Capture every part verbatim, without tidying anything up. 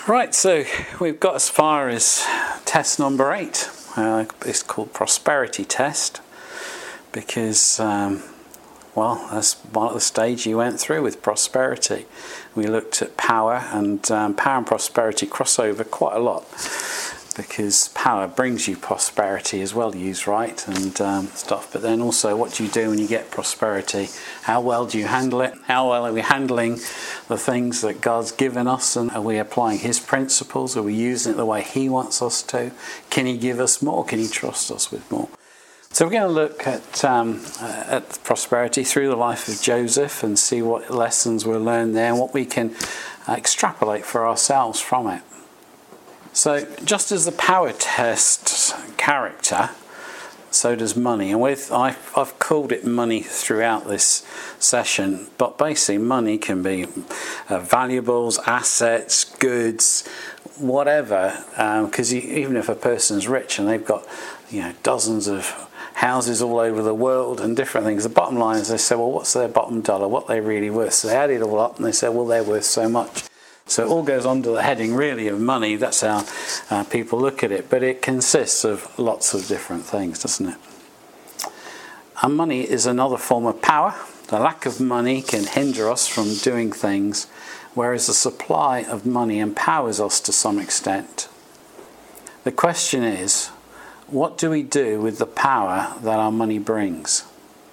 Right, so we've got as far as test number eight. Uh, it's called prosperity test because, um, well, that's one of the stage you went through with prosperity. We looked at power, and um, power and prosperity cross over quite a lot because power brings you prosperity as well, used right and um, stuff. But then also, what do you do when you get prosperity? How well do you handle it? How well are we handling the things that God's given us? And are we applying His principles? Are we using it the way He wants us to? Can He give us more? Can He trust us with more? So we're going to look at um, at prosperity through the life of Joseph and see what lessons we'll learn there and what we can extrapolate for ourselves from it. So just as the power tests character, so does money. And with I've, I've called it money throughout this session, but basically money can be uh, valuables, assets, goods, whatever. Because um, even if a person's rich and they've got, you know, dozens of houses all over the world and different things, the bottom line is they say, well, what's their bottom dollar? What are they really worth? So they add it all up and they say, well, they're worth so much. So it all goes under the heading really of money. That's how uh, people look at it. But it consists of lots of different things, doesn't it? And money is another form of power. The lack of money can hinder us from doing things, whereas the supply of money empowers us to some extent. The question is, what do we do with the power that our money brings?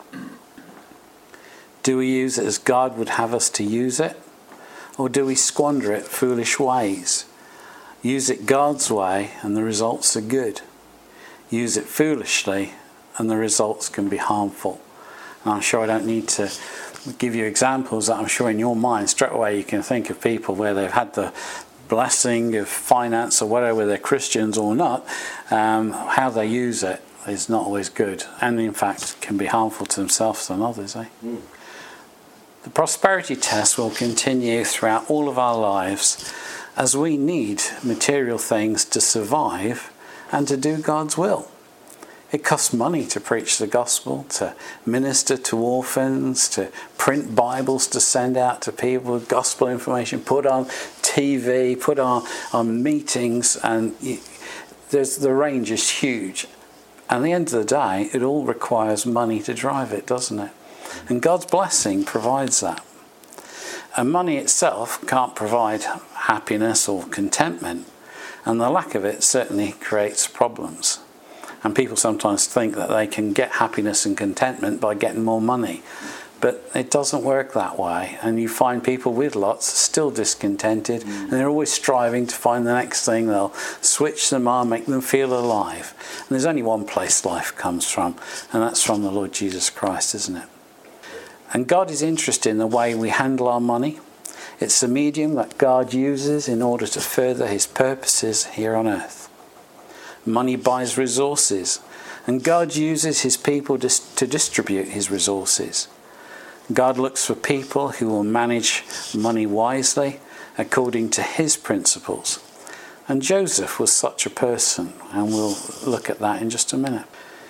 Do we use it as God would have us to use it? Or do we squander it foolish ways? Use it God's way and the results are good. Use it foolishly and the results can be harmful. And I'm sure I don't need to give you examples that I'm sure in your mind straight away you can think of people where they've had the blessing of finance or whatever, whether they're Christians or not. Um, how they use it is not always good and in fact can be harmful to themselves and others. Eh? Mm. The prosperity test will continue throughout all of our lives as we need material things to survive and to do God's will. It costs money to preach the gospel, to minister to orphans, to print Bibles to send out to people with gospel information, put on T V, put on, on meetings, and you, there's, the range is huge. And at the end of the day, it all requires money to drive it, doesn't it? And God's blessing provides that. And money itself can't provide happiness or contentment. And the lack of it certainly creates problems. And people sometimes think that they can get happiness and contentment by getting more money. But it doesn't work that way. And you find people with lots still discontented. Mm. And they're always striving to find the next thing. They'll switch them on, make them feel alive. And there's only one place life comes from. And that's from the Lord Jesus Christ, isn't it? And God is interested in the way we handle our money. It's the medium that God uses in order to further His purposes here on earth. Money buys resources, and God uses His people to distribute His resources. God looks for people who will manage money wisely according to His principles. And Joseph was such a person, and we'll look at that in just a minute.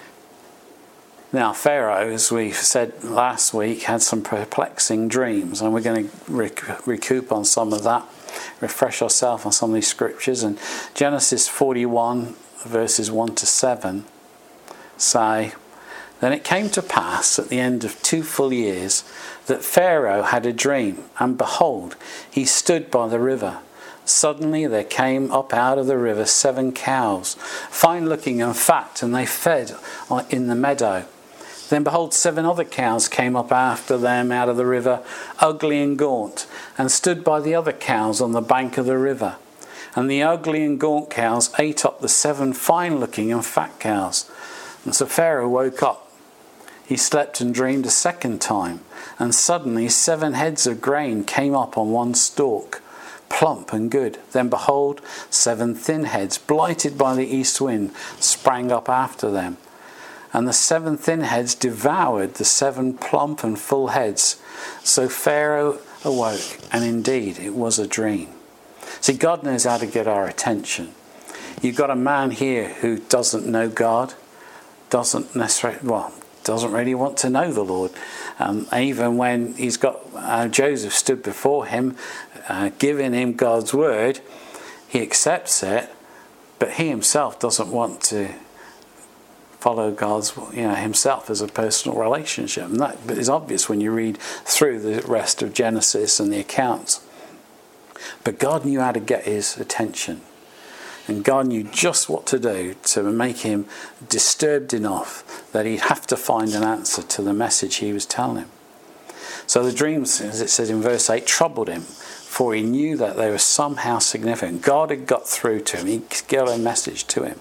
Now, Pharaoh, as we said last week, had some perplexing dreams, and we're going to rec- recoup on some of that, refresh ourselves on some of these scriptures. And Genesis forty-one, verses one to seven, say, Then it came to pass at the end of two full years that Pharaoh had a dream, and behold, he stood by the river. Suddenly there came up out of the river seven cows, fine-looking and fat, and they fed in the meadow. Then behold, seven other cows came up after them out of the river, ugly and gaunt, and stood by the other cows on the bank of the river. And the ugly and gaunt cows ate up the seven fine-looking and fat cows. And so Pharaoh woke up. He slept and dreamed a second time, and suddenly seven heads of grain came up on one stalk, plump and good. Then behold, seven thin heads, blighted by the east wind, sprang up after them. And the seven thin heads devoured the seven plump and full heads. So Pharaoh awoke, and indeed it was a dream. See, God knows how to get our attention. You've got a man here who doesn't know God, doesn't necessarily, well, doesn't really want to know the Lord. Um, even when he's got uh, Joseph stood before him, uh, giving him God's word, he accepts it, but he himself doesn't want to follow God's, you know, himself as a personal relationship. And that is obvious when you read through the rest of Genesis and the accounts. But God knew how to get his attention. And God knew just what to do to make him disturbed enough that he'd have to find an answer to the message he was telling him. So the dreams, as it says in verse eight, troubled him, for he knew that they were somehow significant. God had got through to him. He got a message to him.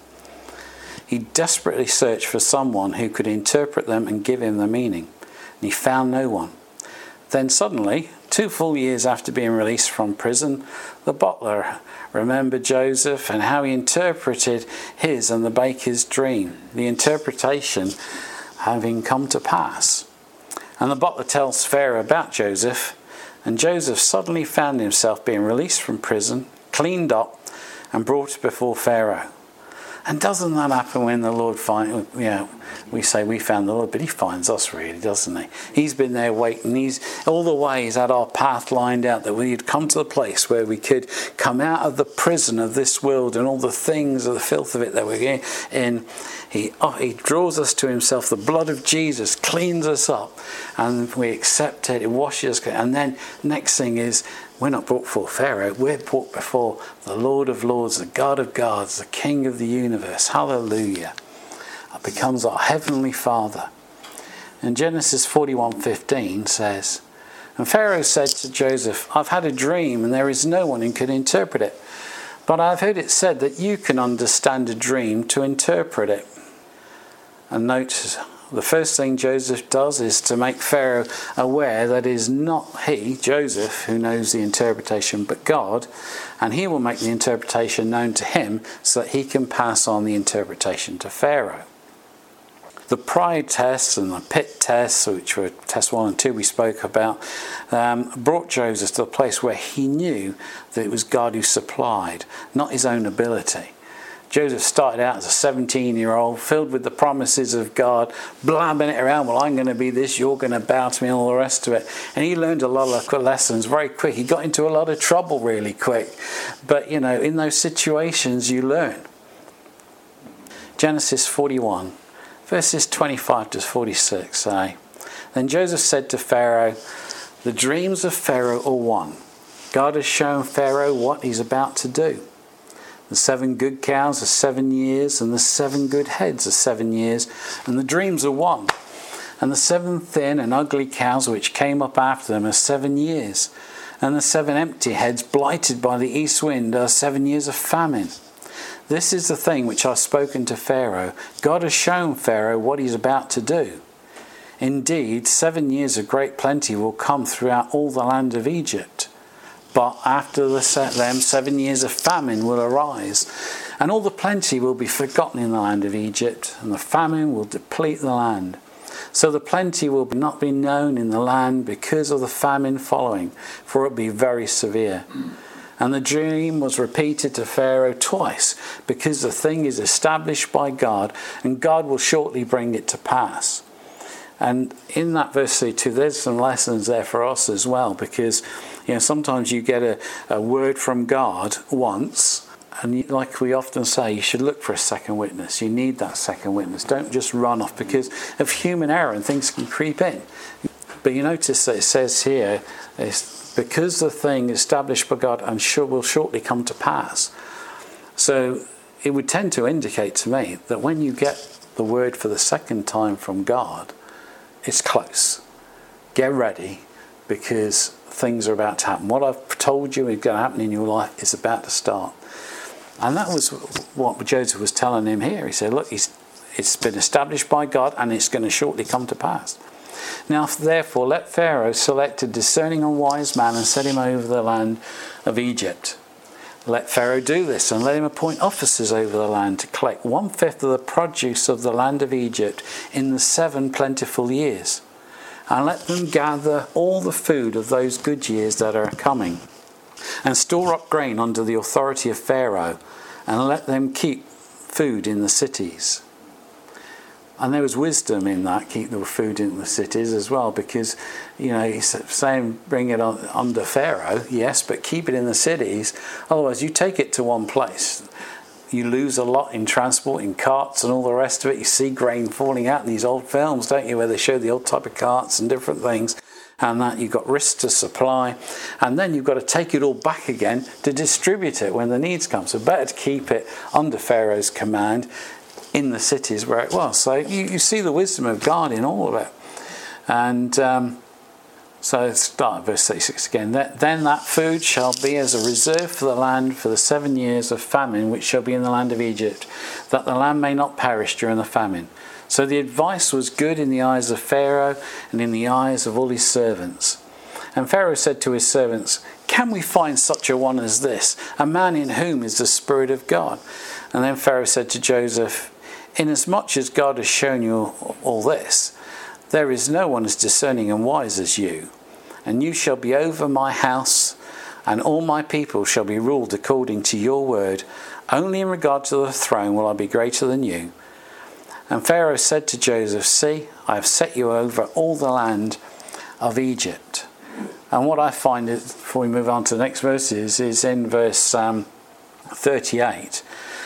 He desperately searched for someone who could interpret them and give him the meaning. And he found no one. Then suddenly, two full years after being released from prison, the butler remembered Joseph and how he interpreted his and the baker's dream, the interpretation having come to pass. And the butler tells Pharaoh about Joseph, and Joseph suddenly found himself being released from prison, cleaned up, and brought before Pharaoh. And doesn't that happen when the Lord finds, you know, we say we found the Lord, but he finds us really, doesn't he? He's been there waiting. He's all the way he's had our path lined out, that we'd come to the place where we could come out of the prison of this world and all the things of the filth of it that we're in. He, oh, he draws us to himself. The blood of Jesus cleans us up, and we accept it. It washes us. And then next thing is, we're not brought before Pharaoh, we're brought before the Lord of Lords, the God of Gods, the King of the universe. Hallelujah. It becomes our Heavenly Father. And Genesis forty-one fifteen says, and Pharaoh said to Joseph, I've had a dream and there is no one who can interpret it. But I've heard it said that you can understand a dream to interpret it. And note, the first thing Joseph does is to make Pharaoh aware that it is not he, Joseph, who knows the interpretation, but God. And he will make the interpretation known to him so that he can pass on the interpretation to Pharaoh. The pride tests and the pit tests, which were test one and two we spoke about, um, brought Joseph to a place where he knew that it was God who supplied, not his own ability. Joseph started out as a seventeen-year-old, filled with the promises of God, blabbing it around, well, I'm going to be this, you're going to bow to me, and all the rest of it. And he learned a lot of lessons very quick. He got into a lot of trouble really quick. But, you know, in those situations, you learn. Genesis forty-one, verses twenty-five to forty-six say, Then Joseph said to Pharaoh, the dreams of Pharaoh are one. God has shown Pharaoh what he's about to do. The seven good cows are seven years, and the seven good heads are seven years, and the dreams are one. And the seven thin and ugly cows which came up after them are seven years, and the seven empty heads blighted by the east wind are seven years of famine. This is the thing which I've spoken to Pharaoh. God has shown Pharaoh what he's about to do. Indeed, seven years of great plenty will come throughout all the land of Egypt. But after the, them, seven years of famine will arise, and all the plenty will be forgotten in the land of Egypt, and the famine will deplete the land. So the plenty will not be known in the land because of the famine following, for it will be very severe. And the dream was repeated to Pharaoh twice, because the thing is established by God, and God will shortly bring it to pass. And in that verse thirty-two, there's some lessons there for us as well, because you know sometimes you get a, a word from God once, and you, like we often say, you should look for a second witness. You need that second witness. Don't just run off because of human error and things can creep in. But you notice that it says here, it's because the thing established by God and sure will shortly come to pass. So it would tend to indicate to me that when you get the word for the second time from God, it's close. Get ready, because things are about to happen. What I've told you is going to happen in your life is about to start. And that was what Joseph was telling him here. He said, look, he's, it's been established by God and it's going to shortly come to pass. Now, therefore, let Pharaoh select a discerning and wise man and set him over the land of Egypt. Let Pharaoh do this, and let him appoint officers over the land to collect one-fifth of the produce of the land of Egypt in the seven plentiful years. And let them gather all the food of those good years that are coming, and store up grain under the authority of Pharaoh, and let them keep food in the cities. And there was wisdom in that, keep the food in the cities as well, because, you know, he's saying bring it on, under Pharaoh, yes, but keep it in the cities. Otherwise, you take it to one place, you lose a lot in transport, in carts and all the rest of it. You see grain falling out in these old films, don't you, where they show the old type of carts and different things, and that you've got risks to supply, and then you've got to take it all back again to distribute it when the needs come. So better to keep it under Pharaoh's command in the cities where it was. So you, you see the wisdom of God in all of it. And um, so let's start at verse thirty-six again. Then that food shall be as a reserve for the land for the seven years of famine which shall be in the land of Egypt, that the land may not perish during the famine. So the advice was good in the eyes of Pharaoh and in the eyes of all his servants. And Pharaoh said to his servants, can we find such a one as this, a man in whom is the Spirit of God? And then Pharaoh said to Joseph, inasmuch as God has shown you all this, there is no one as discerning and wise as you, and you shall be over my house, and all my people shall be ruled according to your word. Only in regard to the throne will I be greater than you. And Pharaoh said to Joseph, see, I have set you over all the land of Egypt. And what I find, is, before we move on to the next verses, is in verse um, thirty-eight.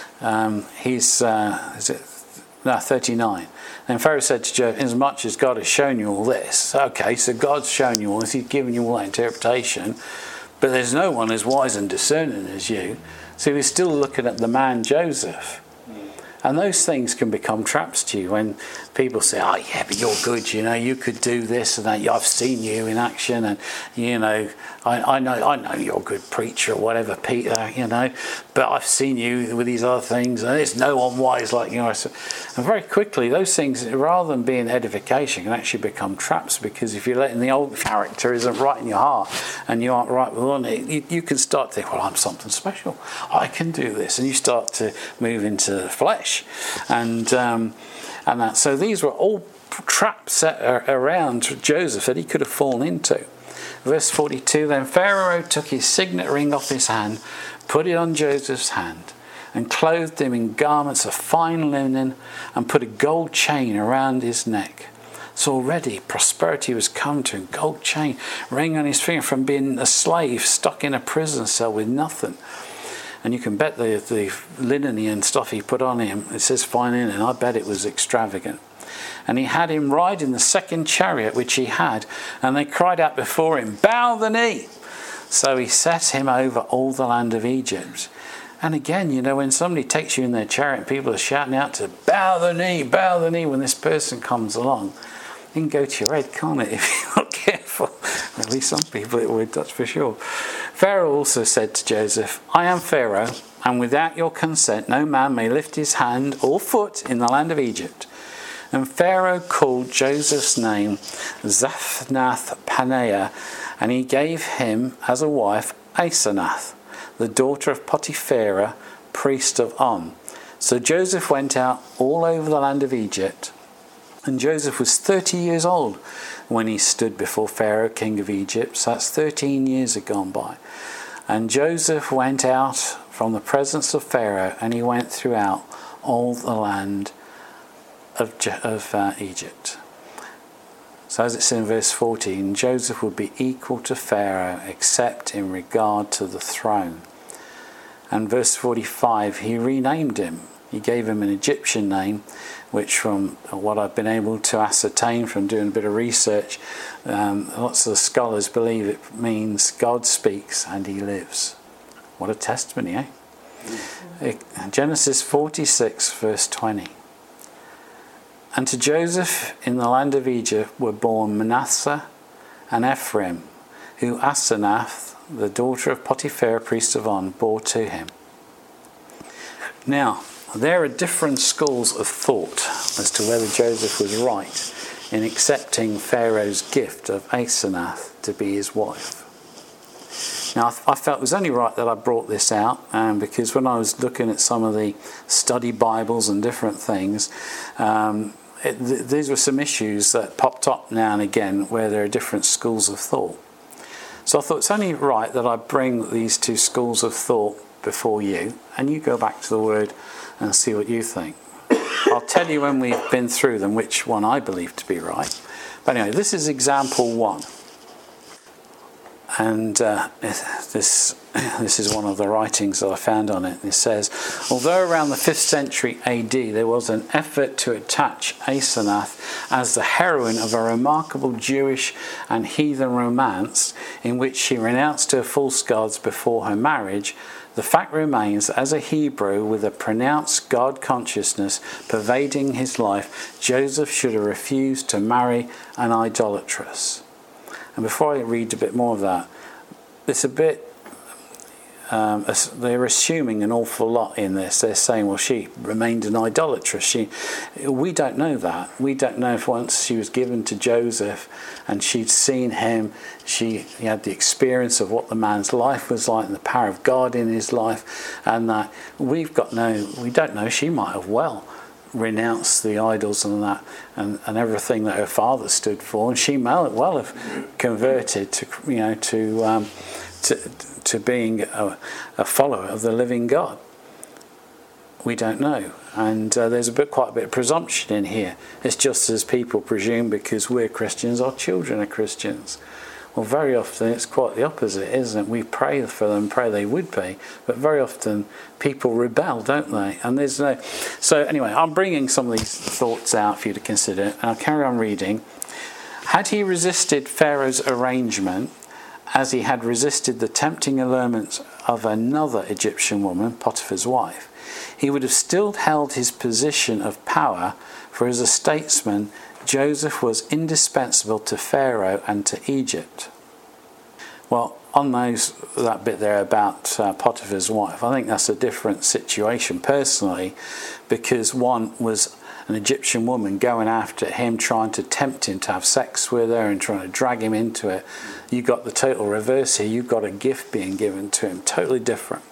Um, he's, uh, is it, no, thirty-nine. And Pharaoh said to Joseph, inasmuch as God has shown you all this. Okay, so God's shown you all this, he's given you all that interpretation, but there's no one as wise and discerning as you. So he's still looking at the man Joseph. And those things can become traps to you when people say, oh yeah, but you're good, you know, you could do this and that. I've seen you in action, and, you know, I, I know I know you're a good preacher or whatever, Peter, you know, but I've seen you with these other things, and there's no one wise like you. And very quickly, those things, rather than being edification, can actually become traps, because if you're letting the old character isn't right in your heart and you aren't right within it, you, you can start to think, well, I'm something special. I can do this. And you start to move into the flesh. And um, and that. So these were all traps set around Joseph that he could have fallen into. Verse forty-two, then Pharaoh took his signet ring off his hand, put it on Joseph's hand, and clothed him in garments of fine linen, and put a gold chain around his neck. So already prosperity was come to him. Gold chain, ring on his finger from being a slave stuck in a prison cell with nothing. And you can bet the, the linen and stuff he put on him, it says fine linen, I bet it was extravagant. And he had him ride in the second chariot which he had, and they cried out before him, bow the knee. So he set him over all the land of Egypt. And again, you know, when somebody takes you in their chariot, people are shouting out to bow the knee, bow the knee when this person comes along. It can go to your head, can't it, if you're not careful? At least some people it would, that's for sure. Pharaoh also said to Joseph, I am Pharaoh, and without your consent no man may lift his hand or foot in the land of Egypt. And Pharaoh called Joseph's name Zaphnath-Paneah, and he gave him as a wife Asenath, the daughter of Potipharah, priest of On. So Joseph went out all over the land of Egypt. And Joseph was thirty years old when he stood before Pharaoh, king of Egypt. So that's thirteen years had gone by. And Joseph went out from the presence of Pharaoh, and he went throughout all the land of, of uh, Egypt. So as it's in verse fourteen, Joseph would be equal to Pharaoh except in regard to the throne. And verse forty-five, he renamed him. He gave him an Egyptian name, which from what I've been able to ascertain from doing a bit of research, um, lots of the scholars believe it means God speaks and he lives. What a testimony, eh? Mm-hmm. Genesis forty-six, verse twenty. And to Joseph in the land of Egypt were born Manasseh and Ephraim, who Asenath, the daughter of Potiphar, priest of On, bore to him. Now, there are different schools of thought as to whether Joseph was right in accepting Pharaoh's gift of Asenath to be his wife. Now, I felt it was only right that I brought this out, um, because when I was looking at some of the study Bibles and different things, um, it, th- these were some issues that popped up now and again where there are different schools of thought. So I thought it's only right that I bring these two schools of thought before you, and you go back to the Word and see what you think. I'll tell you when we've been through them which one I believe to be right. But anyway, this is example one. And uh, this this is one of the writings that I found on it. It says, although around the fifth century A D there was an effort to attach Asenath as the heroine of a remarkable Jewish and heathen romance in which she renounced her false gods before her marriage, the fact remains that as a Hebrew with a pronounced God consciousness pervading his life, Joseph should have refused to marry an idolatress. And before I read a bit more of that, it's a bit, um, they're assuming an awful lot in this. They're saying, well, she remained an idolatress. She, we don't know that. We don't know if once she was given to Joseph and she'd seen him, she had the experience of what the man's life was like and the power of God in his life, and that we've got no, we don't know. She might have well renounced the idols and that and, and everything that her father stood for, and she may well have converted to you know to um, to, to being a, a follower of the living God. We don't know, and uh, there's a bit quite a bit of presumption in here. It's just as people presume because we're Christians, our children are Christians. Well, very often it's quite the opposite, isn't it? We pray for them, pray they would be, but very often people rebel, don't they? And there's no. So anyway, I'm bringing some of these thoughts out for you to consider, and I'll carry on reading. Had he resisted Pharaoh's arrangement, as he had resisted the tempting allurements of another Egyptian woman, Potiphar's wife, he would have still held his position of power, for as a statesman, Joseph was indispensable to Pharaoh and to Egypt. Well, on those that bit there about uh, Potiphar's wife, I think that's a different situation personally, because one was an Egyptian woman going after him, trying to tempt him to have sex with her and trying to drag him into it. You got the total reverse here. You've got a gift being given to him, totally different.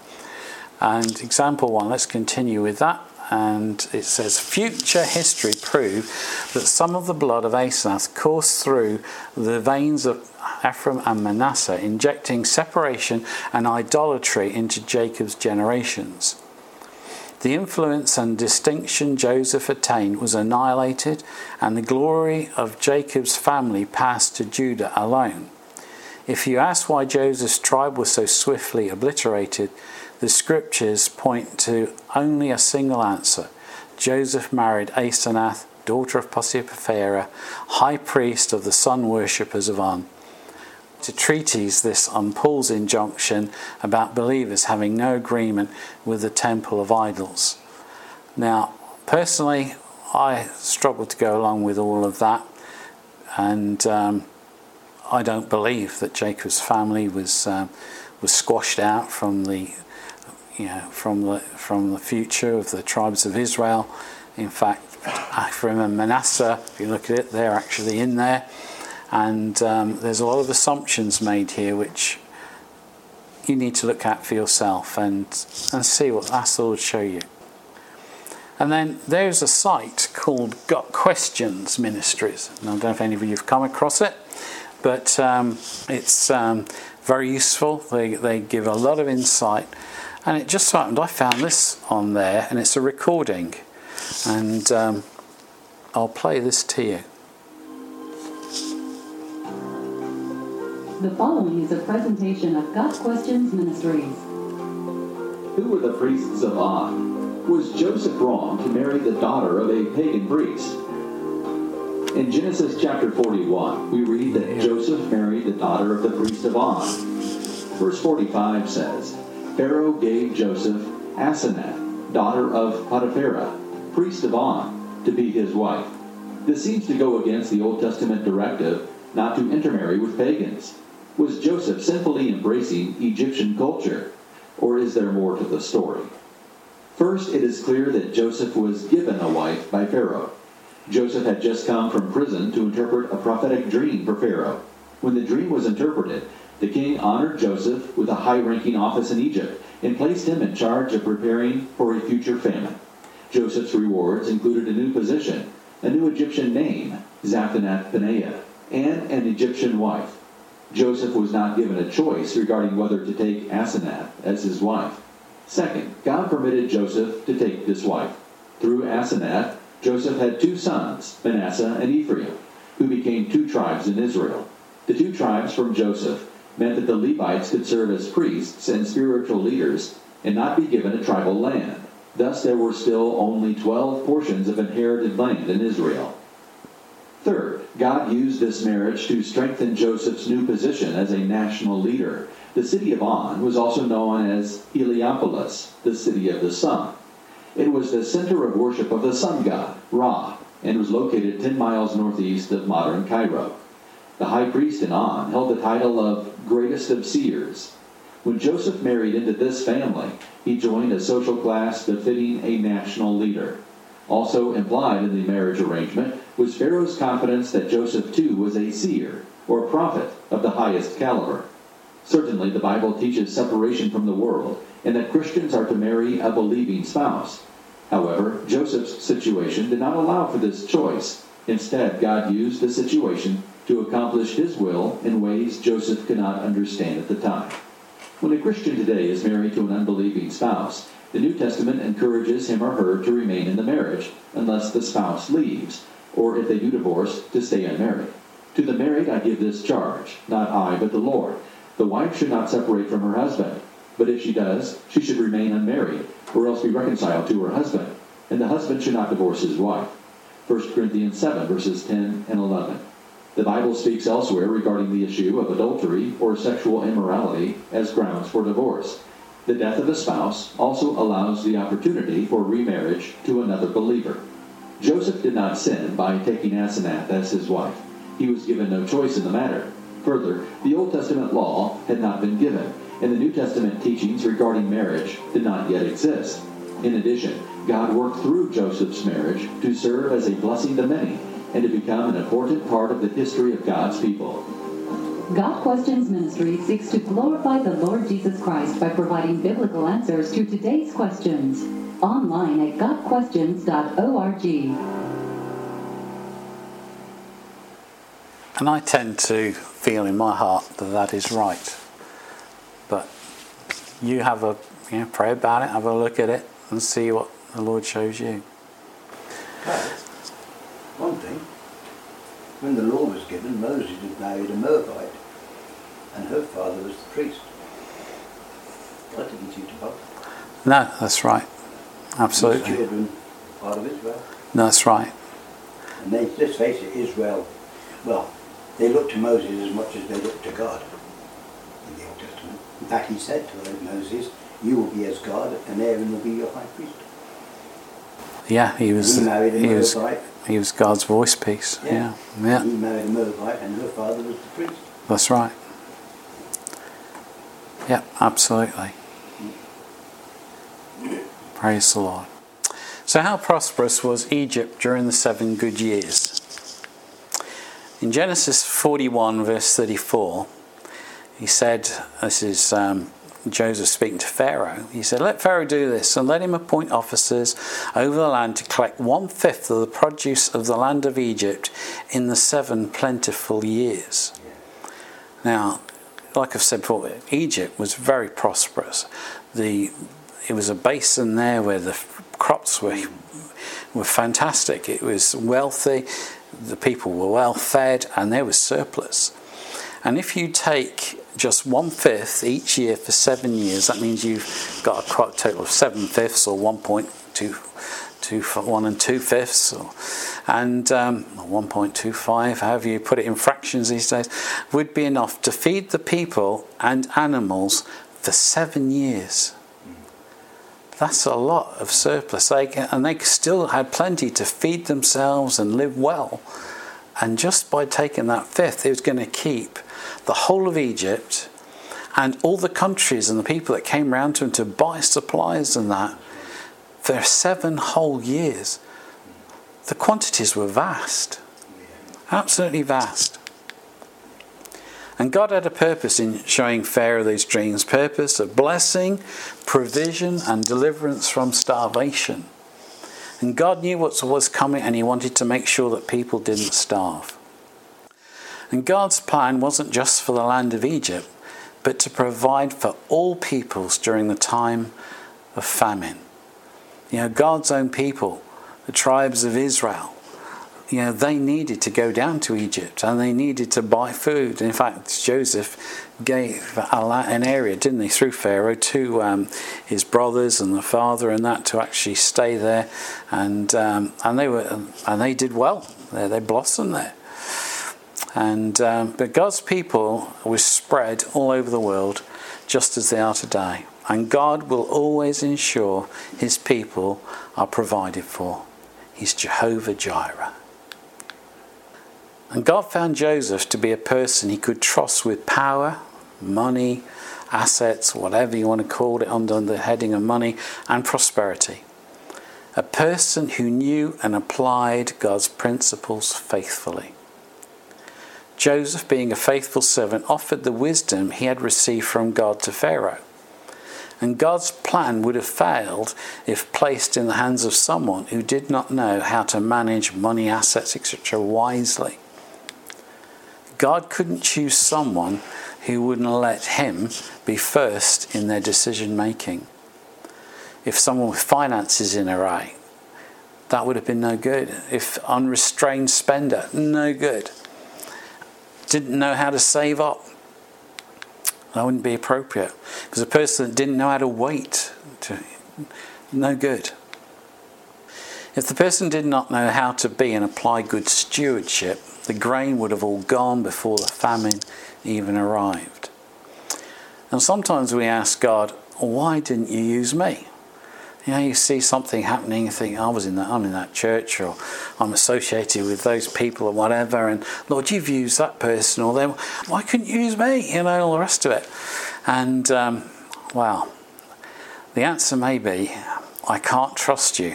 And example one, let's continue with that. And it says, future history proved that some of the blood of Asenath coursed through the veins of Ephraim and Manasseh, injecting separation and idolatry into Jacob's generations. The influence and distinction Joseph attained was annihilated, and the glory of Jacob's family passed to Judah alone. If you ask why Joseph's tribe was so swiftly obliterated, the scriptures point to only a single answer. Joseph married Asenath, daughter of Potiphar, high priest of the sun worshippers of On. To treatise this on Paul's injunction about believers having no agreement with the temple of idols. Now, personally, I struggle to go along with all of that, and um, I don't believe that Jacob's family was um, was squashed out from the you know from the from the future of the tribes of Israel. In fact, Ephraim and Manasseh, if you look at it, they're actually in there. And um, there's a lot of assumptions made here which you need to look at for yourself and and see what that's all will show you. And then there's a site called Got Questions Ministries. And I don't know if any of you have come across it, but um, it's um, very useful. They they give a lot of insight. And it just so happened I found this on there, and it's a recording. And um, I'll play this to you. The following is a presentation of Got Questions Ministries. Who were the priests of On? Was Joseph wrong to marry the daughter of a pagan priest? In Genesis chapter forty-one, we read that Joseph married the daughter of the priest of On. Verse forty-five says, Pharaoh gave Joseph Asenath, daughter of Potiphar, priest of On, to be his wife. This seems to go against the Old Testament directive not to intermarry with pagans. Was Joseph sinfully embracing Egyptian culture, or is there more to the story? First, it is clear that Joseph was given a wife by Pharaoh. Joseph had just come from prison to interpret a prophetic dream for Pharaoh. When the dream was interpreted, the king honored Joseph with a high-ranking office in Egypt and placed him in charge of preparing for a future famine. Joseph's rewards included a new position, a new Egyptian name, Zaphnath-Paneah, and an Egyptian wife. Joseph was not given a choice regarding whether to take Asenath as his wife. Second, God permitted Joseph to take this wife. Through Asenath, Joseph had two sons, Manasseh and Ephraim, who became two tribes in Israel. The two tribes from Joseph meant that the Levites could serve as priests and spiritual leaders and not be given a tribal land. Thus there were still only twelve portions of inherited land in Israel. Third, God used this marriage to strengthen Joseph's new position as a national leader. The city of On was also known as Heliopolis, the city of the sun. It was the center of worship of the sun god, Ra, and was located ten miles northeast of modern Cairo. The high priest in On held the title of greatest of seers. When Joseph married into this family, he joined a social class befitting a national leader. Also implied in the marriage arrangement was Pharaoh's confidence that Joseph too was a seer, or prophet, of the highest caliber. Certainly the Bible teaches separation from the world, and that Christians are to marry a believing spouse. However, Joseph's situation did not allow for this choice. Instead, God used the situation to accomplish his will in ways Joseph could not understand at the time. When a Christian today is married to an unbelieving spouse, the New Testament encourages him or her to remain in the marriage unless the spouse leaves, or if they do divorce, to stay unmarried. To the married I give this charge, not I, but the Lord. The wife should not separate from her husband, but if she does, she should remain unmarried, or else be reconciled to her husband, and the husband should not divorce his wife. First Corinthians seven, verses ten and eleven. The Bible speaks elsewhere regarding the issue of adultery or sexual immorality as grounds for divorce. The death of a spouse also allows the opportunity for remarriage to another believer. Joseph did not sin by taking Asenath as his wife. He was given no choice in the matter. Further, the Old Testament law had not been given, and the New Testament teachings regarding marriage did not yet exist. In addition, God worked through Joseph's marriage to serve as a blessing to many and to become an important part of the history of God's people. God Questions Ministry seeks to glorify the Lord Jesus Christ by providing biblical answers to today's questions. Online at god questions dot org. And I tend to feel in my heart that that is right. But you have a you know, pray about it, have a look at it, and see what the Lord shows you. But one thing, when the law was given, Moses had married a Moabite, and her father was the priest. God didn't teach about that. No, that's right. Absolutely. His children were part of Israel. No, that's right. And they, let's face it, Israel, well, they looked to Moses as much as they looked to God in the Old Testament. In fact, he said to Moses, you will be as God, and Aaron will be your high priest. Yeah, he was. He married a he was. Moabite. He was God's voice piece. Yeah, Yeah. yeah. He married a Moabite, and her father was the priest. That's right. Yeah, absolutely. Praise the Lord. So, how prosperous was Egypt during the seven good years? In Genesis forty-one, verse thirty-four, he said, this is um, Joseph speaking to Pharaoh, he said, let Pharaoh do this, and let him appoint officers over the land to collect one-fifth of the produce of the land of Egypt in the seven plentiful years. Now, like I've said before, Egypt was very prosperous. The It was a basin there where the crops were, were fantastic. It was wealthy, the people were well fed, and there was surplus. And if you take just one-fifth each year for seven years, that means you've got a total of seven-fifths, or one point two, two, one and two-fifths, or, and um, one point two five, however you put it in fractions these days, would be enough to feed the people and animals for seven years. That's a lot of surplus. They can, and they still had plenty to feed themselves and live well. And just by taking that fifth, it was going to keep the whole of Egypt and all the countries and the people that came round to them to buy supplies and that for seven whole years. The quantities were vast. Absolutely vast. And God had a purpose in showing Pharaoh these dreams, purpose of blessing, provision and deliverance from starvation. And God knew what was coming, and he wanted to make sure that people didn't starve. And God's plan wasn't just for the land of Egypt, but to provide for all peoples during the time of famine. You know, God's own people the tribes of Israel. You know, they needed to go down to Egypt and they needed to buy food. In fact, Joseph gave an area, didn't he, through Pharaoh to um, his brothers and the father and that to actually stay there, and um, and they were and they did well. They, they blossomed there. And um, but God's people were spread all over the world, just as they are today. And God will always ensure His people are provided for. He's Jehovah Jireh. And God found Joseph to be a person He could trust with power, money, assets, whatever you want to call it, under the heading of money, and prosperity. A person who knew and applied God's principles faithfully. Joseph, being a faithful servant, offered the wisdom he had received from God to Pharaoh. And God's plan would have failed if placed in the hands of someone who did not know how to manage money, assets, et cetera wisely. God couldn't choose someone who wouldn't let Him be first in their decision making. If someone with finances in array, that would have been no good. If unrestrained spender, no good. Didn't know how to save up, that wouldn't be appropriate. Because a person that didn't know how to wait, to, no good. If the person did not know how to be and apply good stewardship, the grain would have all gone before the famine even arrived. And sometimes we ask God, why didn't you use me? You know, you see something happening, you think, I was in that, I'm in that church, or I'm associated with those people or whatever, and Lord, you've used that person, or them, why couldn't you use me? You know, all the rest of it. And, um, well, the answer may be, I can't trust you.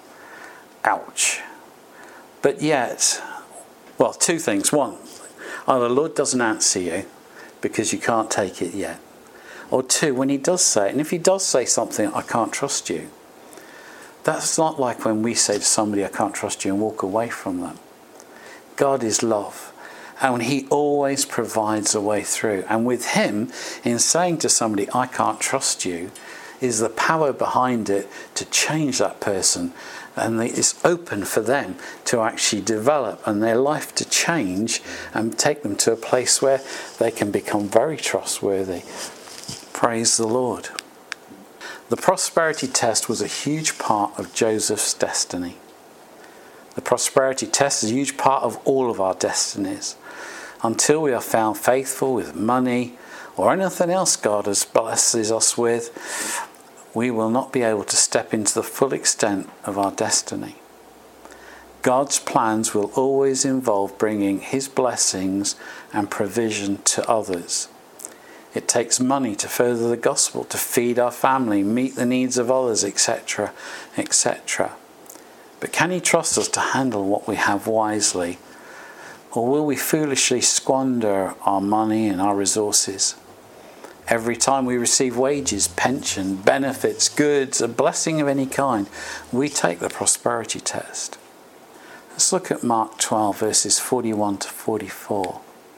Ouch. But yet, well, two things. One, either the Lord doesn't answer you because you can't take it yet. Or two, when He does say it, and if He does say something, I can't trust you, that's not like when we say to somebody, I can't trust you, and walk away from them. God is love. And He always provides a way through. And with Him, in saying to somebody, I can't trust you, is the power behind it to change that person. And it's open for them to actually develop and their life to change and take them to a place where they can become very trustworthy. Praise the Lord. The prosperity test was a huge part of Joseph's destiny. The prosperity test is a huge part of all of our destinies. Until we are found faithful with money or anything else God has blesses us with, we will not be able to step into the full extent of our destiny. God's plans will always involve bringing His blessings and provision to others. It takes money to further the gospel, to feed our family, meet the needs of others, et cetera, et cetera. But can He trust us to handle what we have wisely? Or will we foolishly squander our money and our resources? Every time we receive wages, pension, benefits, goods, a blessing of any kind, we take the prosperity test. Let's look at Mark twelve, verses forty-one to forty-four.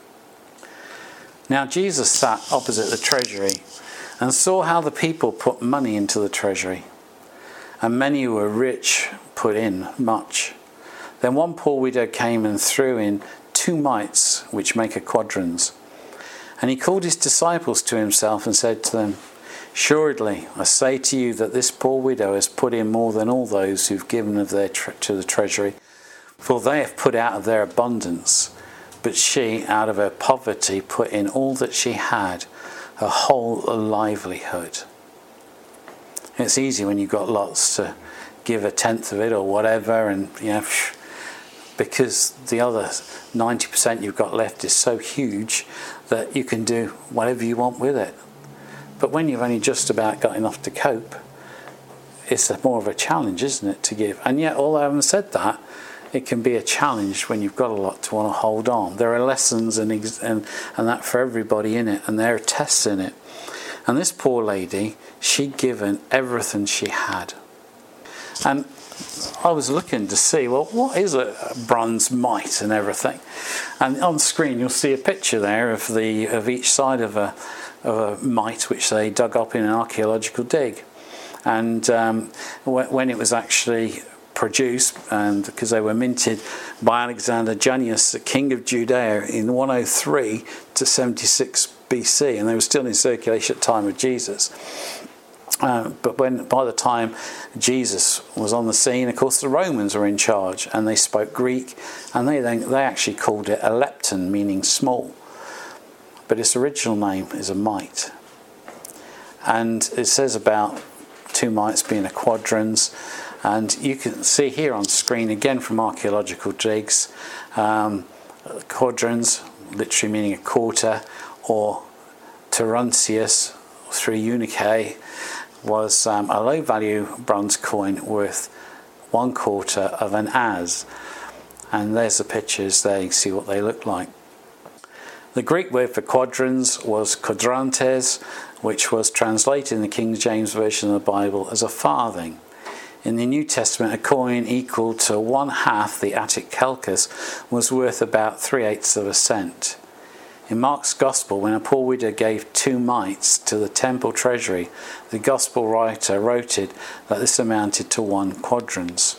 Now Jesus sat opposite the treasury and saw how the people put money into the treasury. And many who were rich put in much. Then one poor widow came and threw in two mites, which make a quadrans. And He called His disciples to Himself and said to them, Assuredly, I say to you that this poor widow has put in more than all those who've given of their tre- to the treasury, for they have put out of their abundance, but she, out of her poverty, put in all that she had, her whole livelihood. It's easy when you've got lots to give a tenth of it or whatever, and you know, because the other ninety percent you've got left is so huge that you can do whatever you want with it. But when you've only just about got enough to cope, it's a more of a challenge, isn't it, to give? And yet, although I haven't said that, it can be a challenge when you've got a lot to want to hold on. There are lessons and and, and that for everybody in it, and there are tests in it. And this poor lady, she'd given everything she had. And I was looking to see, well, what is a bronze mite and everything? And on the screen you'll see a picture there of the of each side of a, of a mite which they dug up in an archaeological dig. And um, when it was actually produced, and because they were minted by Alexander Jannaeus, the king of Judea, in one oh three to seventy-six B C, and they were still in circulation at the time of Jesus. Uh, but when by the time Jesus was on the scene, of course, the Romans were in charge, and they spoke Greek, and they then, they actually called it a lepton, meaning small. But its original name is a mite. And it says about two mites being a quadrans, and you can see here on screen again from archaeological digs, um, quadrans, literally meaning a quarter, or tarantius, three unicae, was um, a low value bronze coin worth one quarter of an as. And there's the pictures there, you can see what they look like. The Greek word for quadrans was quadrantes, which was translated in the King James Version of the Bible as a farthing. In the New Testament, a coin equal to one half the Attic Kelkus was worth about three-eighths of a cent. In Mark's Gospel, when a poor widow gave two mites to the temple treasury, the Gospel writer wrote it that this amounted to one quadrans.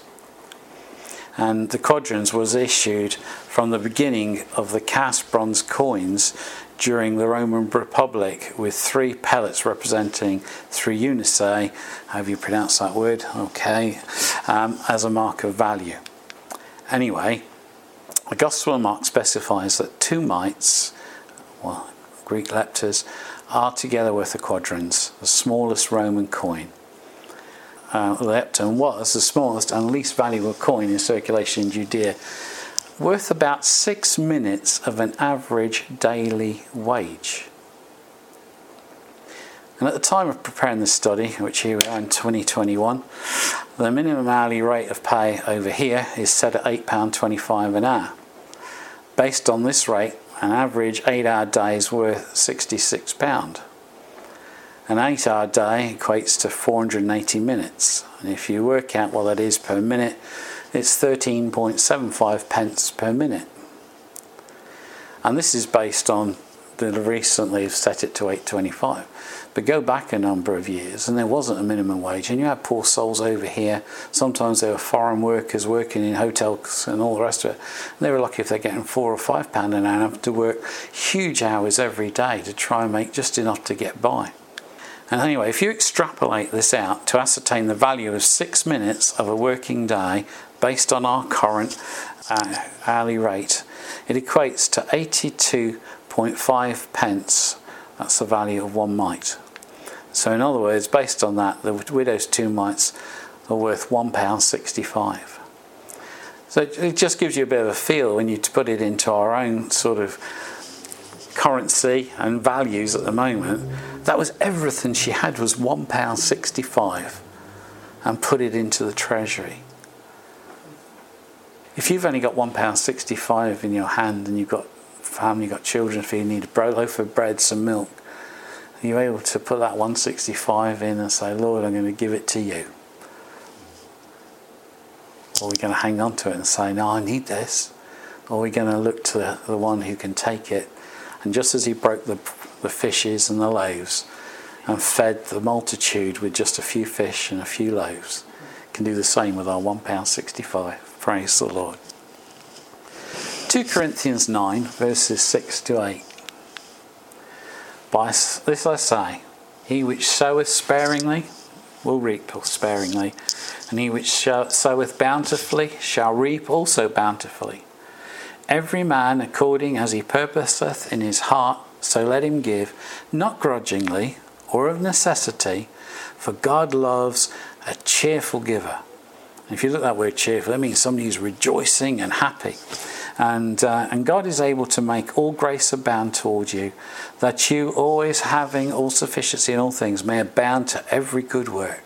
And the quadrans was issued from the beginning of the cast bronze coins during the Roman Republic, with three pellets representing three unicae, however you pronounce that word, okay, um, as a mark of value. Anyway, the Gospel of Mark specifies that two mites, well, Greek leptas, are together worth a quadrans, the smallest Roman coin. Uh, the lepton was the smallest and least valuable coin in circulation in Judea, worth about six minutes of an average daily wage. And at the time of preparing this study, which here we are in twenty twenty-one, the minimum hourly rate of pay over here is set at eight pounds twenty-five an hour. Based on this rate, an average eight-hour day is worth sixty-six pounds. An eight-hour day equates to four hundred eighty minutes, and if you work out what that is per minute, it's thirteen point seven five pence per minute. And this is based on the recently have set it to eight twenty-five. But go back a number of years and there wasn't a minimum wage, and you had poor souls over here. Sometimes there were foreign workers working in hotels and all the rest of it. And they were lucky if they're getting four or five pounds an hour and have to work huge hours every day to try and make just enough to get by. And anyway, if you extrapolate this out to ascertain the value of six minutes of a working day based on our current uh, hourly rate, it equates to eighty-two point five pence. That's the value of one mite. So in other words, based on that, the widow's two mites are worth one pound sixty-five. So it just gives you a bit of a feel when you put it into our own sort of currency and values at the moment. That was everything she had, was one pound sixty-five, and put it into the treasury. If you've only got one pound sixty-five in your hand and you've got family, you've got children, if you need a loaf of bread, some milk, you're able to put that one pound sixty-five in and say, Lord, I'm going to give it to you. Or we're going to hang on to it and say, no, I need this. Or we're going to look to the, the one who can take it. And just as he broke the, the fishes and the loaves and fed the multitude with just a few fish and a few loaves, can do the same with our one pound sixty-five. Praise the Lord. two Corinthians nine, verses six to eight. By this I say, he which soweth sparingly will reap sparingly, and he which soweth bountifully shall reap also bountifully. Every man according as he purposeth in his heart, so let him give, not grudgingly or of necessity, for God loves a cheerful giver. And if you look at that word cheerful, that means somebody who's rejoicing and happy. And uh, and God is able to make all grace abound toward you, that you, always having all sufficiency in all things, may abound to every good work.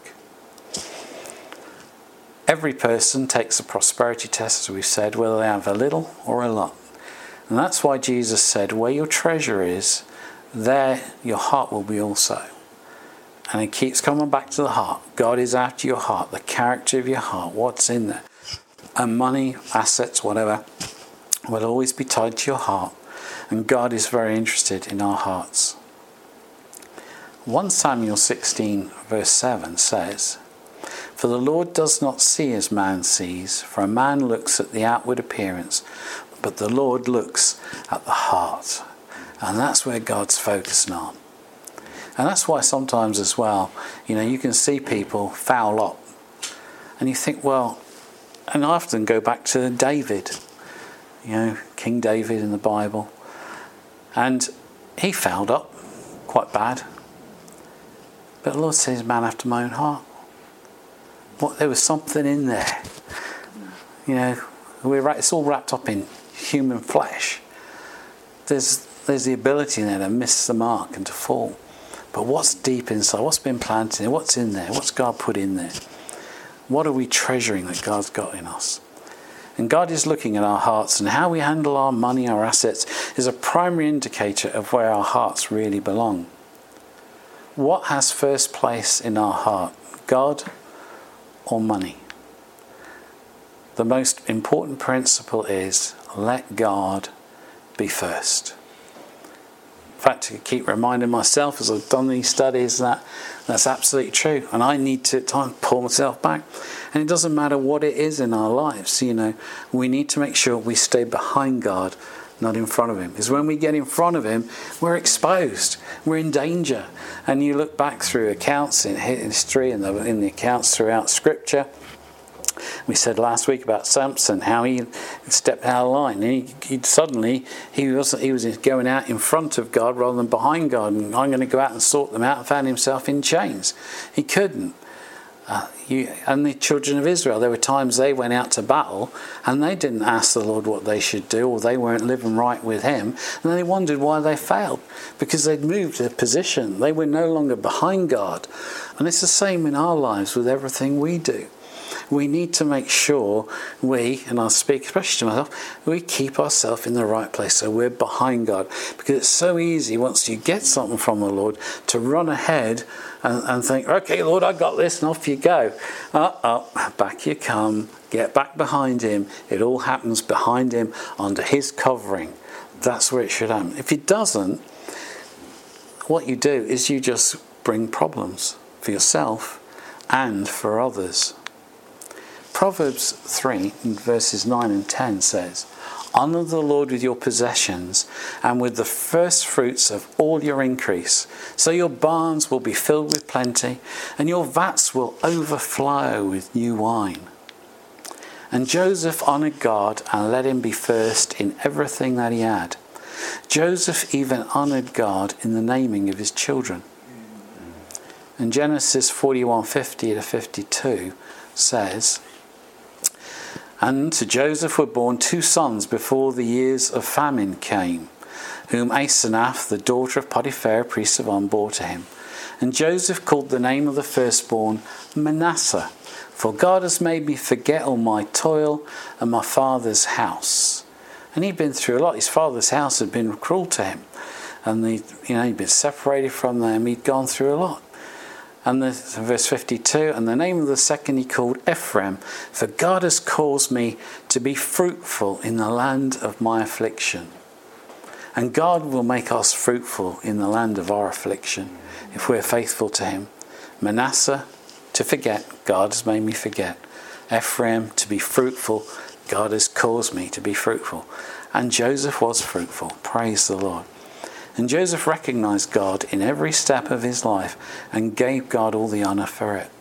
Every person takes a prosperity test, as we've said, whether they have a little or a lot. And that's why Jesus said, where your treasure is, there your heart will be also. And it keeps coming back to the heart. God is after your heart, the character of your heart, what's in there. And money, assets, whatever, will always be tied to your heart. And God is very interested in our hearts. First Samuel sixteen verse seven says, For the Lord does not see as man sees, for a man looks at the outward appearance, but the Lord looks at the heart. And that's where God's focusing on. And that's why sometimes as well, you know, you can see people foul up. And you think, well, and I often go back to David, you know, King David in the Bible. And he fouled up quite bad. But the Lord says, man after my own heart. What, there was something in there. You know, we're, it's all wrapped up in human flesh. There's there's the ability there to miss the mark and to fall. But what's deep inside? What's been planted? What's in there? What's God put in there? What are we treasuring that God's got in us? And God is looking at our hearts, and how we handle our money, our assets, is a primary indicator of where our hearts really belong. What has first place in our heart? God or money? The most important principle is let God be first. In fact, I keep reminding myself as I've done these studies that that's absolutely true, and I need to time pull myself back. And it doesn't matter what it is in our lives, you know, we need to make sure we stay behind God, not in front of him. Because when we get in front of him, we're exposed, we're in danger. And you look back through accounts in history and in, in the accounts throughout Scripture. We said last week about Samson, how he stepped out of line. And he, he suddenly he was he was going out in front of God rather than behind God. And I'm going to go out and sort them out, and found himself in chains. He couldn't. Uh, you, and the children of Israel, there were times they went out to battle and they didn't ask the Lord what they should do, or they weren't living right with him, and they wondered why they failed, because they'd moved their position. They were no longer behind God. And it's the same in our lives with everything we do. We need to make sure we, and I'll speak especially to myself, we keep ourselves in the right place so we're behind God. Because it's so easy once you get something from the Lord to run ahead and, and think, okay, Lord, I got this, and off you go. Uh-oh, back you come, get back behind him. It all happens behind him under his covering. That's where it should happen. If it doesn't, what you do is you just bring problems for yourself and for others. Proverbs three, verses nine and ten says, honour the Lord with your possessions and with the first fruits of all your increase. So your barns will be filled with plenty and your vats will overflow with new wine. And Joseph honoured God and let him be first in everything that he had. Joseph even honoured God in the naming of his children. And Genesis forty-one, fifty to fifty-two says, and to Joseph were born two sons before the years of famine came, whom Asenath, the daughter of Potiphar, priest of On, bore to him. And Joseph called the name of the firstborn Manasseh, for God has made me forget all my toil and my father's house. And he'd been through a lot. His father's house had been cruel to him, and he, you know, he'd been separated from them. He'd gone through a lot. And the, verse fifty-two, and the name of the second he called Ephraim, for God has caused me to be fruitful in the land of my affliction. And God will make us fruitful in the land of our affliction if we're faithful to him. Manasseh, to forget, God has made me forget. Ephraim, to be fruitful, God has caused me to be fruitful. And Joseph was fruitful. Praise the Lord. And Joseph recognized God in every step of his life and gave God all the honor for it.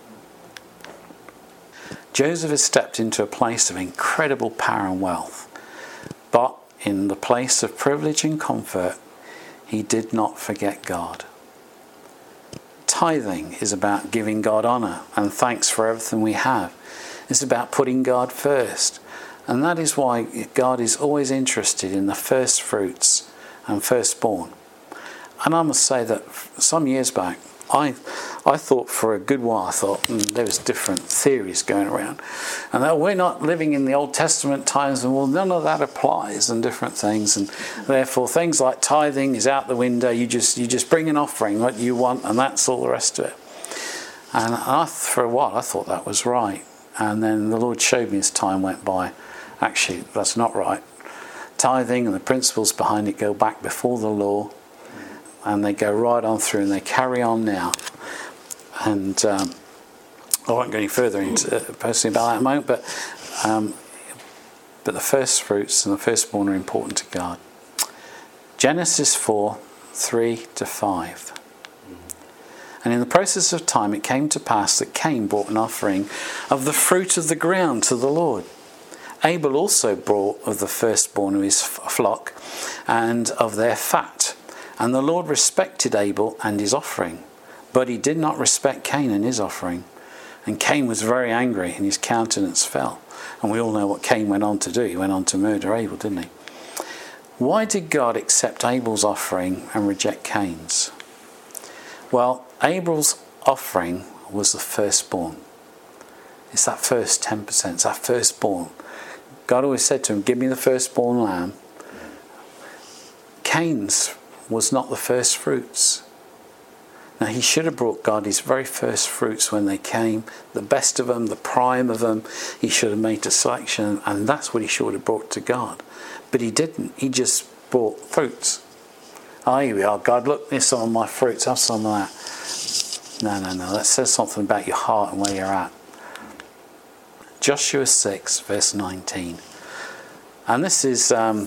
Joseph has stepped into a place of incredible power and wealth, but in the place of privilege and comfort, he did not forget God. Tithing is about giving God honor and thanks for everything we have. It's about putting God first. And that is why God is always interested in the first fruits and firstborn. And I must say that some years back, I I thought for a good while, I thought mm, there was different theories going around. And that we're not living in the Old Testament times, and well, none of that applies, and different things. And therefore, things like tithing is out the window. You just you just bring an offering, what you want, and that's all the rest of it. And I, for a while, I thought that was right. And then the Lord showed me as time went by, actually, that's not right. Tithing and the principles behind it go back before the law, and they go right on through, and they carry on now. And um, I won't go any further into uh, personally about that at the moment, but um, but the first fruits and the firstborn are important to God. Genesis four, three to five. And in the process of time it came to pass that Cain brought an offering of the fruit of the ground to the Lord. Abel also brought of the firstborn of his flock and of their fat. And the Lord respected Abel and his offering, but he did not respect Cain and his offering. And Cain was very angry and his countenance fell. And we all know what Cain went on to do. He went on to murder Abel, didn't he? Why did God accept Abel's offering and reject Cain's? Well, Abel's offering was the firstborn. It's that first ten percent. It's that firstborn. God always said to him, give me the firstborn lamb. Cain's was not the first fruits. Now he should have brought God his very first fruits when they came, the best of them, the prime of them. He should have made a selection, and that's what he should have brought to God. But he didn't. He just brought fruits. Oh, here we are, God, look, there's some of my fruits, have some of that. No, no, no, that says something about your heart and where you're at. Joshua six, verse nineteen. And this is, um,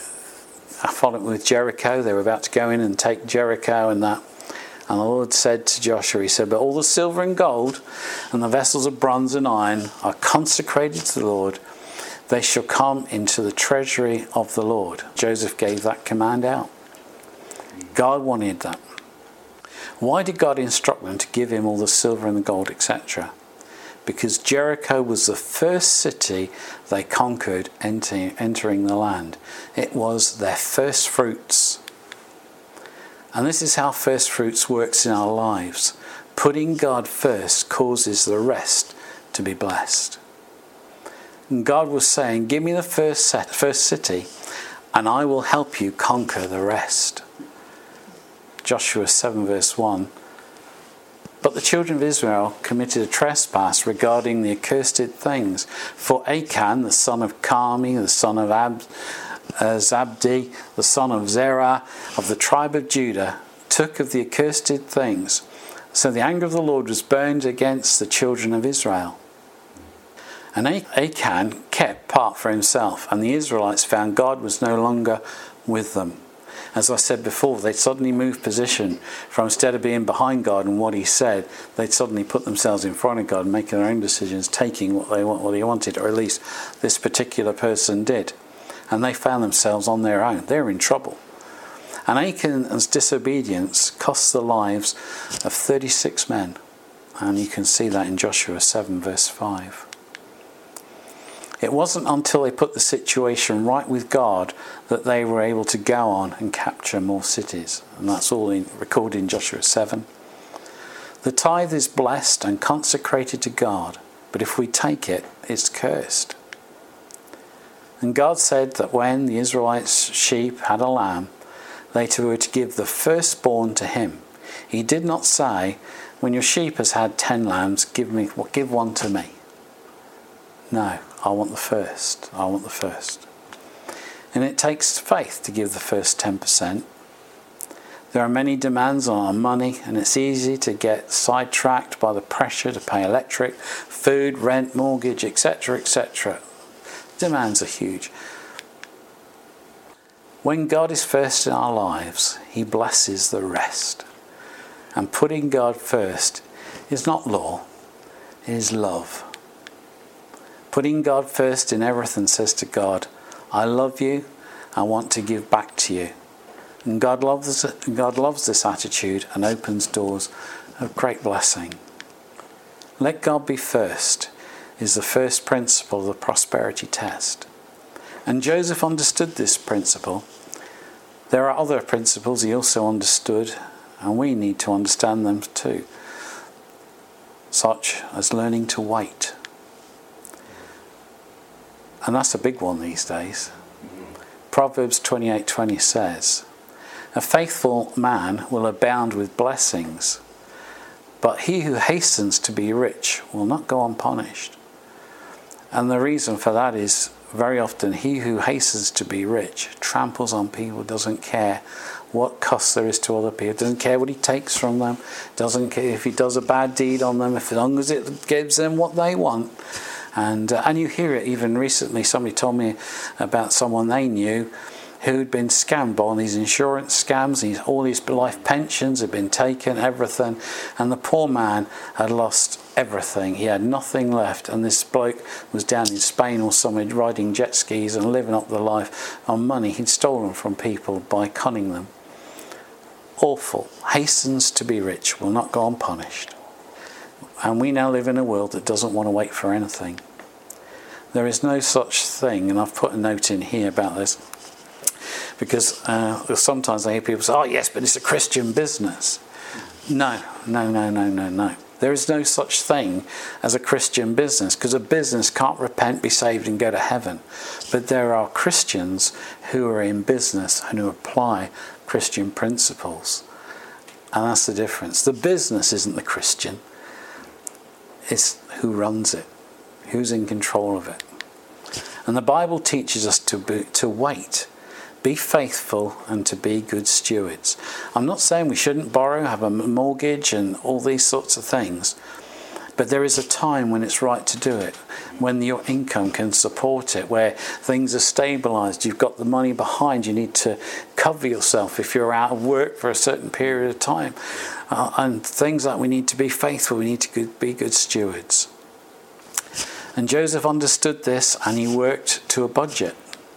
I followed with Jericho. They were about to go in and take Jericho and that. And the Lord said to Joshua, he said, but all the silver and gold and the vessels of bronze and iron are consecrated to the Lord. They shall come into the treasury of the Lord. Joseph gave that command out. God wanted that. Why did God instruct them to give him all the silver and the gold, et cetera? Because Jericho was the first city they conquered enter, entering the land. It was their first fruits. And this is how first fruits works in our lives. Putting God first causes the rest to be blessed. And God was saying, give me the first set, first city, and I will help you conquer the rest. Joshua seven verse one. But the children of Israel committed a trespass regarding the accursed things. For Achan, the son of Carmi, the son of Ab, uh, Zabdi, the son of Zerah, of the tribe of Judah, took of the accursed things. So the anger of the Lord was burned against the children of Israel. And Achan kept part for himself, and the Israelites found God was no longer with them. As I said before, they'd suddenly moved position from, instead of being behind God and what he said, they'd suddenly put themselves in front of God, making their own decisions, taking what they want, what he wanted, or at least this particular person did. And they found themselves on their own. They're in trouble. And Achan's disobedience cost the lives of thirty-six men. And you can see that in Joshua seven verse five. It wasn't until they put the situation right with God that they were able to go on and capture more cities. And that's all in, recorded in Joshua seven. The tithe is blessed and consecrated to God, but if we take it, it's cursed. And God said that when the Israelites' sheep had a lamb, they were to give the firstborn to him. He did not say, when your sheep has had ten lambs, give me, give one to me. No, I want the first. I want the first. And it takes faith to give the first ten percent. There are many demands on our money, and it's easy to get sidetracked by the pressure to pay electric, food, rent, mortgage, et cetera, et cetera. Demands are huge. When God is first in our lives, he blesses the rest. And putting God first is not law, it is love. Putting God first in everything says to God, I love you, I want to give back to you. And God loves, God loves this attitude and opens doors of great blessing. Let God be first is the first principle of the prosperity test. And Joseph understood this principle. There are other principles he also understood, and we need to understand them too, such as learning to wait. And that's a big one these days. Proverbs twenty-eight twenty says, a faithful man will abound with blessings, but he who hastens to be rich will not go unpunished. And the reason for that is very often he who hastens to be rich tramples on people, doesn't care what cost there is to other people, doesn't care what he takes from them, doesn't care if he does a bad deed on them, if as long as it gives them what they want. And uh, and you hear it even recently. Somebody told me about someone they knew who'd been scammed by all these insurance scams. He's, all his life pensions had been taken, everything, and the poor man had lost everything. He had nothing left, and this bloke was down in Spain or somewhere riding jet skis and living up the life on money he'd stolen from people by conning them. Awful. Hastens to be rich, will not go unpunished. And we now live in a world that doesn't want to wait for anything. There is no such thing, and I've put a note in here about this, because uh, sometimes I hear people say, oh yes, but it's a Christian business. No, no, no, no, no, no. There is no such thing as a Christian business, because a business can't repent, be saved and go to heaven. But there are Christians who are in business and who apply Christian principles. And that's the difference. The business isn't the Christian. It's who runs it, who's in control of it. And the Bible teaches us to be, to wait, be faithful, and to be good stewards. I'm not saying we shouldn't borrow, have a mortgage and all these sorts of things, but there is a time when it's right to do it, when your income can support it, where things are stabilised, you've got the money behind, you need to cover yourself if you're out of work for a certain period of time. Uh, and things like we need to be faithful, we need to be good stewards. And Joseph understood this, and he worked to a budget.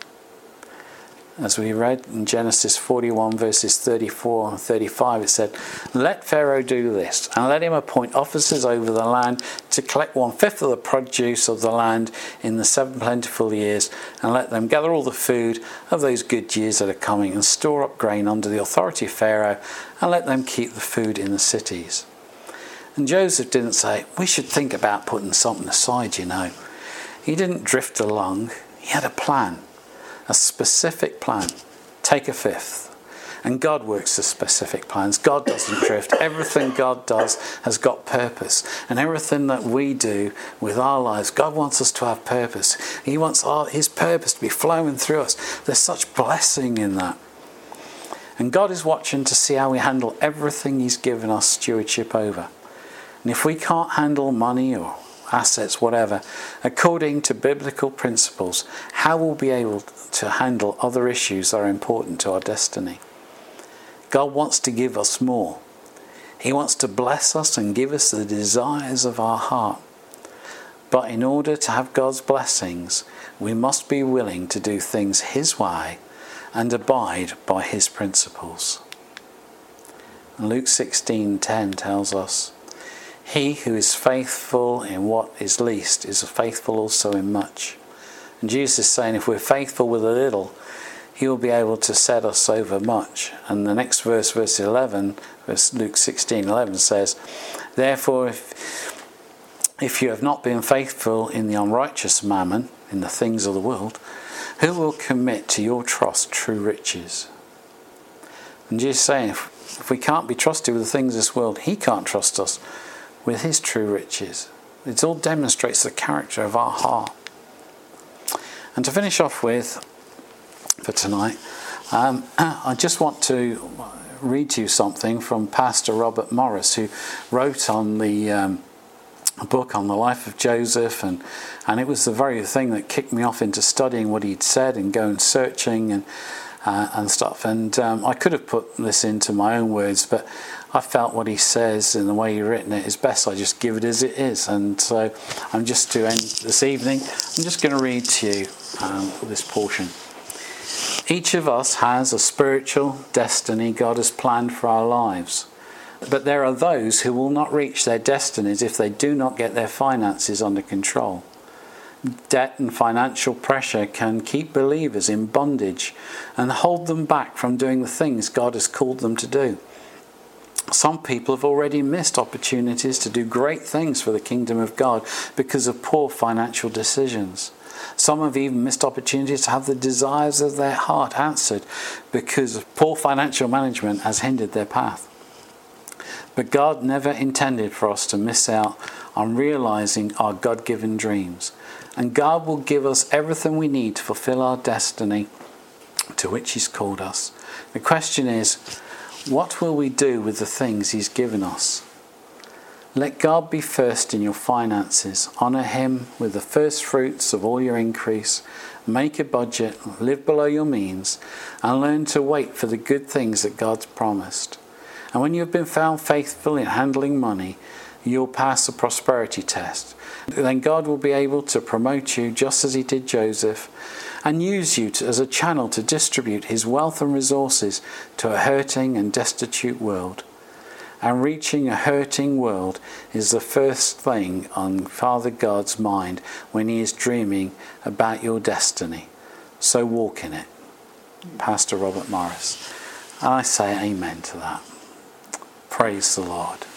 As we read in Genesis forty-one verses thirty-four and thirty-five, it said, let Pharaoh do this, and let him appoint officers over the land to collect one-fifth of the produce of the land in the seven plentiful years, and let them gather all the food of those good years that are coming, and store up grain under the authority of Pharaoh, and let them keep the food in the cities. And Joseph didn't say, we should think about putting something aside, you know. He didn't drift along. He had a plan. A specific plan. Take a fifth. And God works to specific plans. God doesn't drift. Everything God does has got purpose. And everything that we do with our lives, God wants us to have purpose. He wants our, his purpose to be flowing through us. There's such blessing in that. And God is watching to see how we handle everything he's given us stewardship over. And if we can't handle money or assets, whatever, according to biblical principles, how will we be able to handle other issues that are important to our destiny? God wants to give us more. He wants to bless us and give us the desires of our heart. But in order to have God's blessings, we must be willing to do things his way and abide by his principles. And Luke sixteen ten tells us, he who is faithful in what is least is faithful also in much. And Jesus is saying if we're faithful with a little, he will be able to set us over much. And the next verse, verse eleven, verse Luke sixteen eleven says, therefore if, if you have not been faithful in the unrighteous mammon, in the things of the world, who will commit to your trust true riches? And Jesus is saying if, if we can't be trusted with the things of this world, he can't trust us with his true riches. It all demonstrates the character of our heart. And to finish off with, for tonight, um, I just want to read to you something from Pastor Robert Morris, who wrote on the um, a book on the life of Joseph, and, and it was the very thing that kicked me off into studying what he'd said and going searching and uh, and stuff. And um, I could have put this into my own words, but I felt what he says and the way he's written it is best I just give it as it is. And so I'm just to end this evening, I'm just going to read to you um, this portion. Each of us has a spiritual destiny God has planned for our lives. But there are those who will not reach their destinies if they do not get their finances under control. Debt and financial pressure can keep believers in bondage and hold them back from doing the things God has called them to do. Some people have already missed opportunities to do great things for the kingdom of God because of poor financial decisions. Some have even missed opportunities to have the desires of their heart answered because of poor financial management has hindered their path. But God never intended for us to miss out on realizing our God-given dreams. And God will give us everything we need to fulfill our destiny to which He's called us. The question is, what will we do with the things He's given us? Let God be first in your finances. Honour Him with the first fruits of all your increase. Make a budget, live below your means, and learn to wait for the good things that God's promised. And when you have been found faithful in handling money, you'll pass the prosperity test. Then God will be able to promote you just as He did Joseph, and use you to, as a channel to distribute His wealth and resources to a hurting and destitute world. And reaching a hurting world is the first thing on Father God's mind when He is dreaming about your destiny. So walk in it. Pastor Robert Morris. And I say amen to that. Praise the Lord.